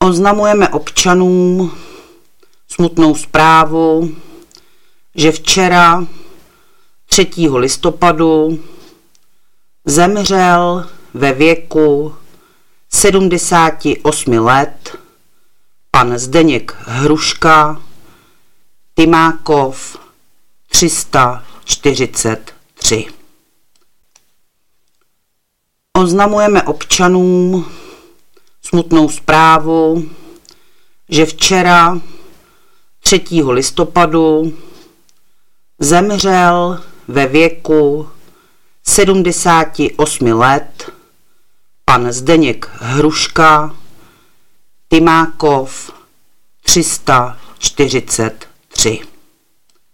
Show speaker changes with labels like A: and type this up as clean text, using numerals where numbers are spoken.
A: Oznamujeme občanům smutnou zprávu, že včera 3. listopadu zemřel ve věku 78 let pan Zdeněk Hruška, Tymákov 343. Oznamujeme občanům smutnou zprávu, že včera 3. listopadu zemřel ve věku 78 let pan Zdeněk Hruška, Tymákov 343.